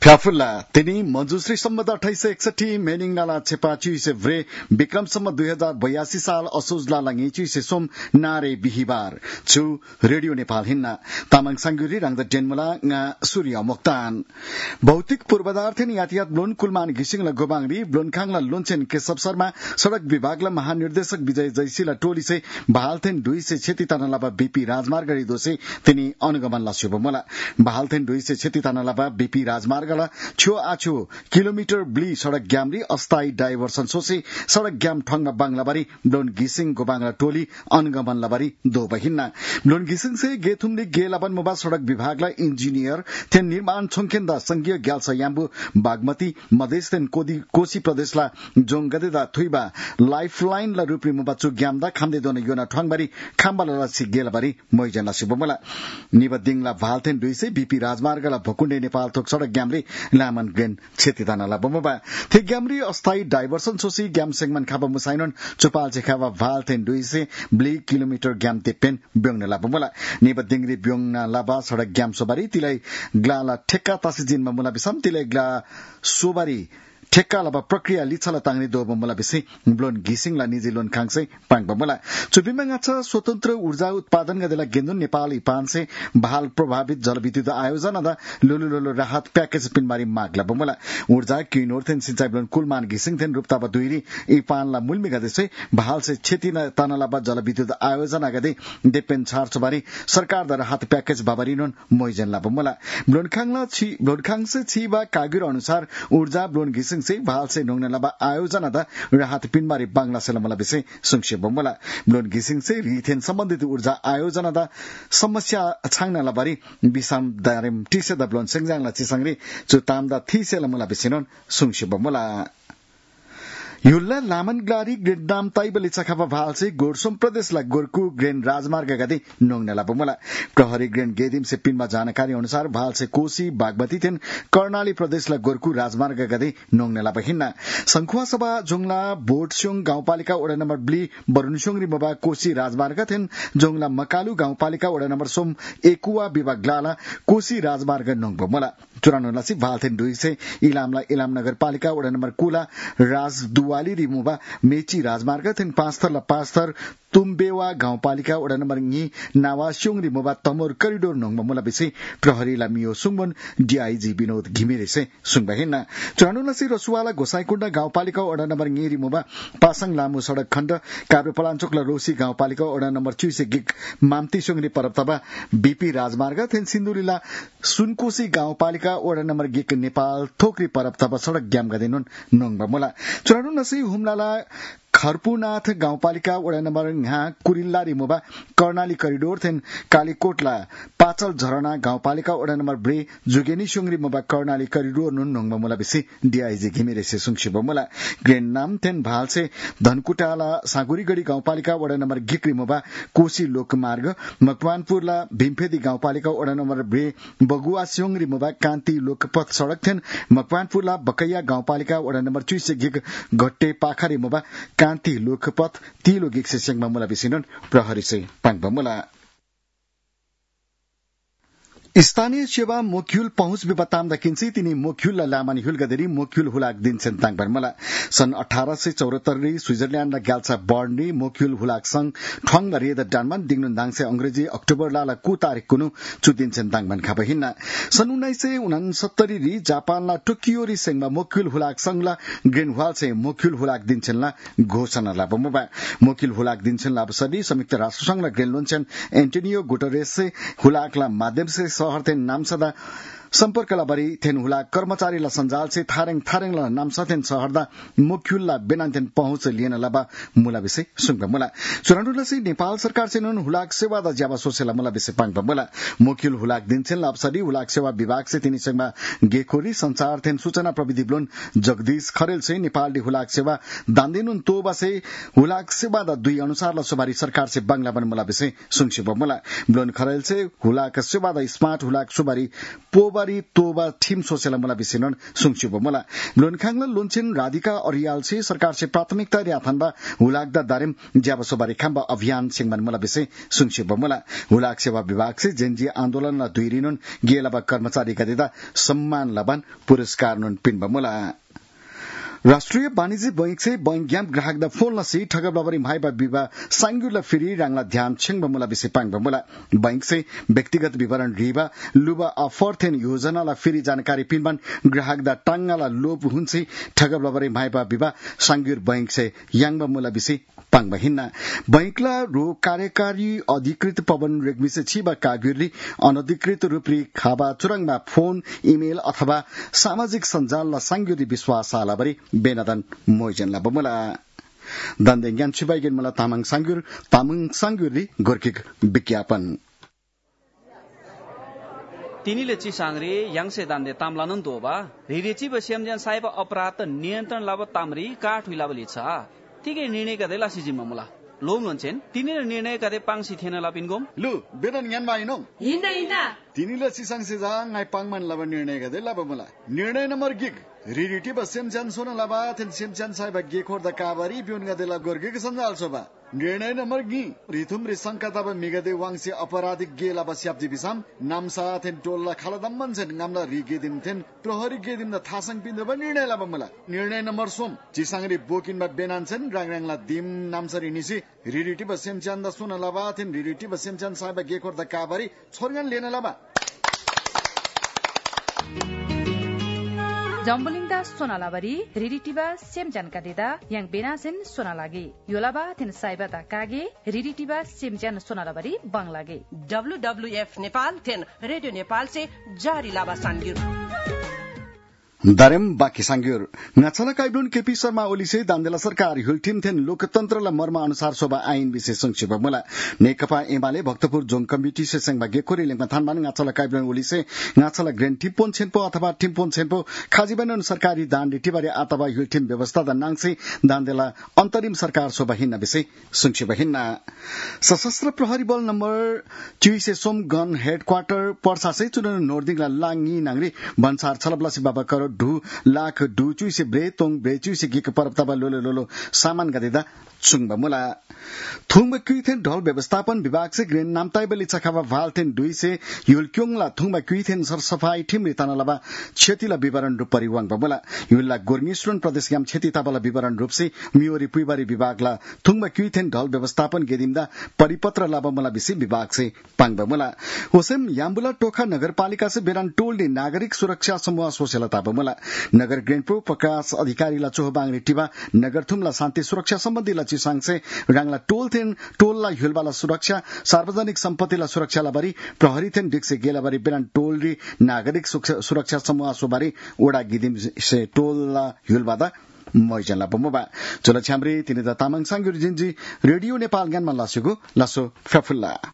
Kafula, tini Manjusri सम्मत 2861 मेनिङ नाला छेपाची से व्रे विक्रम सम्म 2082 साल असोजला लङेची से सोम नारे बिहिबार छु रेडियो नेपाल हिन्ना तामाङ सांगुरी रंग जेनमला nga सूर्य मोक्तान भौतिक पूर्वाधार थिन यातायात ब्लोन कुलमान घिसिङला गोबाङरी ब्लोनखाङला लोन्छेन केशव शर्मा सड़क विभागला महानिर्देशक विजय जयशीला टोली से बहालथेन दुई से क्षति तनलाबा बीपी राजमार्ग दोसे तिनी अनुगमनला शुभमला बहालथेन दुई से क्षति तनलाबा बीपी राजमार्ग छो आछो किलोमिटर ब्ली सड़क ग्यामरी अस्थायी डाइभर्सन सोसे सड़क ग्याम ठंगमा बांग्लाबारी ब्लोन गिसिङ गोबाङला टोली अनुगमन लबारी दो बहिन्ना ब्लोन गिसिङ से गेथुमली गेलाबन मोबा सड़क विभागला इंजिनियर थेन निर्माण छोङखेन्दा संघीय ग्याल्सा याम्बु बागमती मधेस थेन कोशी प्रदेशला जोङगदेदा थुइबा लाइफलाइन ला रुपरी मोबा चु ग्यामदा खामदे दोन योना ठंगबारी खाम्बाला सी गेलाबारी मोइजना सुबमला निबदिङला भालथेन दुई से बीपी राजमार्गला भकुण्डे नेपाल थोक सड़क ग्यामरी लामन ग्रेन क्षतितानाला बमबा थे ग्यामरी अस्थायी डाइभर्सन सोसी ग्याम सेगमन खाबा मुसाइनन चुपाल चेखाबा भालथेन दुई से ब्ली किलोमिटर ग्याम तेपेन ब्योङनला बमला निबदिङरी ब्योङना लाबा सड़क ग्याम सोबारी तिलाई ग्लाला ठेक्का तासी जिनमा मुला बिसम तिलाई ग्ला सोबारी ठेक्का लबा प्रक्रिया लिछला तांगनी दो बमला बिसे ब्लोन घिसिङला निजी लोन खाङसै पाङ बमला चुपिमाङ छ स्वतन्त्र ऊर्जा उत्पादन गदेला गेन्दुन नेपाल इपान से बहाल प्रभावित जलविद्युत आयोजना दा लोलो राहत पैकेज पिनमारी मागला बमला ऊर्जा किनोर्थेन सिंचाई ब्लोन कुलमान घिसिङथेन रुपताबा दुईरी इपानला मुलमी गदेसे बहाल से क्षति तनलाबा जलविद्युत आयोजना गदे देपेन छार छबारी सरकार दा राहत पैकेज बाबरिनोन मोइजनला बमला ब्लोनखाङ से छिबा कागिर अनुसार ऊर्जा ब्लोन घिसिङ से भाल से नोंगना लबा आयोजना दा राहत पिनमारी बांग्ला सेलमला बिसे संक्षेप बमला ब्लोन घिसिङ से रिथेन सम्बन्धित ऊर्जा आयोजना दा समस्या छाङना लबारी बिसाम दारेम टिसे दा ब्लोन सेंजाङला चिसंगरी चुताम दा थिसेलमला बिसेनन संक्षेप बमला युल्ला लामन ग्लारी ग्रेन नाम ताइबली चखाबा भालसे गोरसोम प्रदेशला गोरकु ग्रेन राजमार्ग गदे नोंगनला बमला प्रहरी ग्रेन गेदिम से पिनमा जानकारी अनुसार भालसे कोशी बागमती थेन कर्णाली प्रदेशला गोरकु राजमार्ग गदे नोंगनला बहिन्ना संखुवा सभा जोंगला बोटस्योङ गाउँपालिका वडा नम्बर ब्ली बरुनस्योङ रिमबा कोशी राजमार्ग थेन जोंगला मकालु गाउँपालिका वडा नम्बर सोम एकुवा विभाग ग्लाला कोशी राजमार्ग नोंग बमला चुरानोलासी भालथेन दुई से इलाम नगरपालिका वडा नम्बर कुला राजदुवाली रिमुबा मेची राजमार्ग थेन पाँचथर तुम्बेवा गाउँपालिका वडा नम्बर ङी नावास्योङ रिमुबा तमोर करिडोर नोंगमा मुला बिसे प्रहरीला मियो सुङबन डीआईजी विनोद घिमिरे से सुङबा हेन्ना चुरानोलासी रसुवाला गोसाईकुण्डा गाउँपालिका वडा नम्बर ङी रिमुबा पासाङ लामु सड़क खण्ड काभ्रेपलाञ्चोकला रोसी गाउँपालिका वडा नम्बर 6 से गिक माम्ती सोङरी परतबा बीपी राजमार्ग थेन सिन्धुलीला सुनकोशी गाउँपालिका वडा नम्बर गिक नेपाल थोकरी परतबा सड़क ग्याम गदेनुन नोंगबा मुला चुरानोलासी हुम्लाला खरपुनाथ गाउँपालिका वडा नम्बर यहाँ कुरिल्ला रिमुबा कर्णाली करिडोर थेन कालीकोटला पाचल झरना गाउँपालिका वडा नम्बर ब्रे जुगेनी सुङ रिमुबा कर्णाली करिडोर नुन नोंगबा मुला बिसी डीआईजी घिमिरे से सुङसिबा मुला ग्रेन नाम थेन भालसे धनकुटाला सागुरीगढी गाउँपालिका वडा नम्बर गिक रिमुबा कोशी लोकमार्ग मकवानपुरला भीमफेदी गाउँपालिका वडा नम्बर ब्रे बगुवा स्योङ रिमुबा कान्ति लोकपथ सड़क थेन मकवानपुरला बकैया गाउँपालिका वडा नम्बर 2 से गिक घट्टे पाखा रिमुबा कान्ति लोकपथ तिलो गिक से सेङमा मुला बिसिनन प्रहरी से पाङबा मुला स्थानीय सेवा मोक्युल पहुँच विपताम दकिन्सी तिनी मोक्युल लामानी हुल गदेरी मोक्युल हुलाक दिन सेन्ताङ बर्मला सन् 1874 स्विजरल्याण्ड ग्याल्सा बर्नी मोक्युल हुलाक संग ठंग रेद डानमान दिङनुन दाङसे अंग्रेजी अक्टोबर लाला कु तारिख कुनु चुदिन सेन्ताङ बन खाबा हिन्ना सन् 1969 री जापानला टोकियो री सेङमा मोक्युल हुलाक संगला ग्रेन वाल से मोक्युल हुलाक दिन सेनला घोषणा ला बमबा मोक्युल हुलाक दिन सेनला बसदी संयुक्त राष्ट्र संघला ग्रेन लोन्चन एन्टोनियो गुटेरेस से हुलाकला माध्यम से सहरथेन नामसदा सम्पर्कला बरी थेन हुला कर्मचारीला सञ्जाल से थारेङला नामसा थेन सहरदा मुख्युलला बेनान्थेन पहुँच लिएन लबा मुला विषय सुङबा मुला चुरानुला से नेपाल सरकार से नुन हुलाक सेवा दा ज्याबा सोसेला मुला विषय पाङबा मुला मुख्युल हुलाक दिनसेन लापसडी हुलाक सेवा विभाग से तिनी संगमा गेखोरी संचार थेन सूचना प्रविधि ब्लोन जगदीश खरेल से नेपाल दी हुलाक सेवा दान्देनुन तोबा से हुलाक सेवा दा दुई अनुसार ला सुबारी सरकार से बांग्ला बन मुला विषय सुङसिबा मुला ब्लोन खरेल से हुलाक सेवा दा स्मार्ट हुलाक सुबारी पोबारी तोबा थीम सोसेला मुला बिसिनन सुंगचुबो मुला लोनखांगला लोनचिन राधिका अरियाल से सरकार से प्राथमिकता रियाथनबा हुलाकदा दारिम ज्याब सुबारी खाम्बा अभियान सिंगमन मुला बिसे सुंगचुबो मुला हुलाक सेवा विभाग से जेनजी आन्दोलन ला दुइरिनुन गेलाबा कर्मचारी गदेदा सम्मान लबन पुरस्कार नुन पिनबा मुला राष्ट्रिय वाणिज्य बैंक से बैंक्याम ग्राहक द फोन लसी ठगब लबरी भाइबा बिबा सांगुला फिरी रांगला ध्यान छिंग बमुला बिसे पांग बमुला बैंक से व्यक्तिगत विवरण रिबा लुबा अफर्थेन योजना ला फिरी जानकारी पिनबन ग्राहक द टांगाला लोप हुन्सी ठगब लबरी भाइबा बिबा सांगुर बैंक से यांग बमुला बिसे पांग बहिना बैंकला रो कार्यकारी अधिकृत पवन रेग्मी से छिबा कागुरी अनधिकृत रूपरी खाबा चुरंगमा फोन इमेल अथवा सामाजिक सञ्जाल ला सांगुरी विश्वास आलाबरी बेनादन मोइजन ला बमुला दन्देंग्यान छिबाइगेन मला तामाङ सांगुरी गोर्किक विज्ञापन तिनीले चिसांग्रे यांगसे दान्दे तामलानन दोबा रिरेची बसियमजन साइब अपराध नियन्त्रण लाभ तामरी काठ विलाबली छ तिगे निर्णय गदे लासी जिम्मा मुला लोम लोन्छेन तिनीले निर्णय गदे पाङसी थेन लापिनगोम लु बेदन यान बाइनो हिँड्दा तिनीले चिसांगसे जाङ नाइ पाङमान लाब निर्णय गदे लाब मुला निर्णय नम्बर गिग रिरिटी बसेम जान सोना लाबा थेन सेम जान साइब गेखोर द काबारी बिउन गदे ला गोर्गे के संजाल सोबा निर्णय नम्बर गी रिथुम रि संकता ब मिगदे वांगसे अपराधिक गेला बस्याप्ति बिसाम नामसा थेन टोलला खालदम मनसेन गामला रिगे दिन थेन प्रहरी गे दिन थासंग पिन ब निर्णय लाब मला निर्णय नम्बर सोम चिसांगरी बोकिन ब बेनानसेन राङराङला दिम नामसरी निसी रिरिटी बसेम जान द सोना लाबा थेन रिरिटी बसेम जान साइब गेखोर द काबारी छोरगन लेन लाबा जम्बुलिङदा सोनालाबरी रिरिटिबा सेम जानकारीदा याङ बेनासेन सोनालागे योलाबा थेन साइबादा कागे रिरिटिबा सेम जान सोनालाबरी बंगलागे WWF नेपाल थेन रेडियो नेपाल से जारी लाबा सांगिर दारेम बाकी सांग्युर नछला काइब्रुन केपी शर्मा ओली से दान्देला सरकार हुलटिम थेन लोकतन्त्रला मर्म अनुसार सोबा आइन विशेष संक्षेप मुला नेकपा एमाले भक्तपुर जोङ कमिटी से संग भाग्य कोरी लेङमा थानमान नछला काइब्रुन ओली से नछला ग्रेन टिम्पोन छेनपो अथवा टिम्पोन छेनपो खाजिबन सरकारी दान डिटिबारे अथवा हुलटिम व्यवस्था द नाङसे दान्देला अन्तरिम सरकार सोबा हिन्न विषय संक्षेप हिन्न सशस्त्र प्रहरी बल नम्बर 2 से सोम गन हेडक्वार्टर पर्सा से चुन नोर्दिङला लाङी नांगरी भन्सार छलबलासी बाबा कर ढु लाख ढु चुइसे ब्रे तोङ ब्रे चुइसे गिक परप्ताबा लोलो सामान गदेदा चुङबा मुला थुङबा क्युथेन ढल व्यवस्थापन विभाग से ग्रेन नामताइबली चखाबा भालथेन दुई से युलक्योङला थुङबा क्युथेन सरसफाई ठिमरि तनलाबा क्षतिला विवरण रूप परिवाङ बमुला युलला गोर्मिश्रण प्रदेश याम क्षति ताबला विवरण रूप से मियोरी पुइबारी विभागला थुङबा क्युथेन ढल व्यवस्थापन गेदिमदा परिपत्र लाबा मुला विषय विभाग से पाङबा मुला होसेम याम्बुला टोखा नगरपालिका से बेरान टोलले नागरिक सुरक्षा समूह सोसेला ताबा मुला नगर ग्रेनपो प्रकाश अधिकारीला चोहबाङ रिटिबा नगर थुमला शान्ति सुरक्षा सम्बन्धी चिसाङ से राङला टोलला हिलबाला सुरक्षा सार्वजनिक सम्पत्तिला सुरक्षाला बरी प्रहरी थेन डिक्से गेला बरी बेरान टोलरी नागरिक सुरक्षा समूह सोबारी ओडा गिदिम से टोलला हिलबादा मइजनला बमबा चलो छ्याम्री तिनीदा तामाङ सांगुर जिन्जी रेडियो नेपाल ज्ञानमा लासुगु लासो फ्याफुल्ला